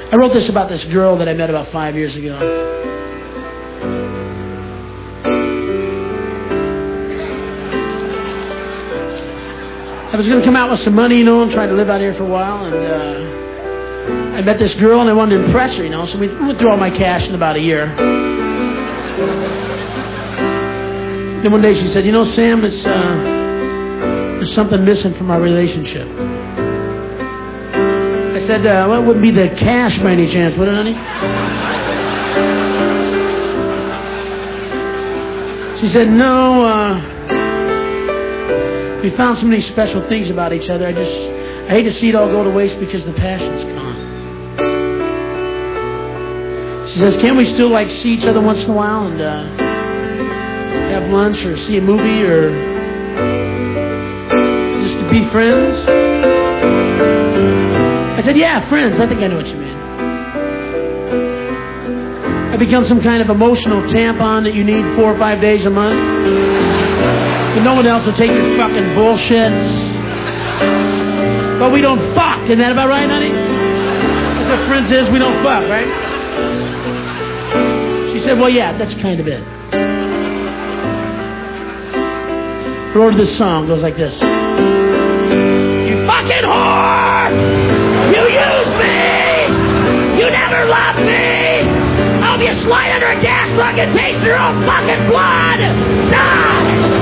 I wrote this about this girl that I met about 5 years ago. I was going to come out with some money, and try to live out here for a while, and I met this girl, and I wanted to impress her, so we went through all my cash in about a year. Then one day she said, Sam, there's something missing from our relationship. I said, well, it wouldn't be the cash by any chance, would it, honey? She said, no, we found so many special things about each other. I hate to see it all go to waste because the passion's gone. She says, can't we still see each other once in a while and have lunch or see a movie or just to be friends? I said, yeah, friends. I think I know what you mean. I become some kind of emotional tampon that you need 4 or 5 days a month. But no one else will take your fucking bullshit. But we don't fuck. Isn't that about right, honey? That's what friends is. We don't fuck, right? She said, well, yeah, that's kind of it. I wrote this song. It goes like this. You fucking whore! You used me! You never loved me! I hope you slide under a gas truck and taste your own fucking blood! Nah!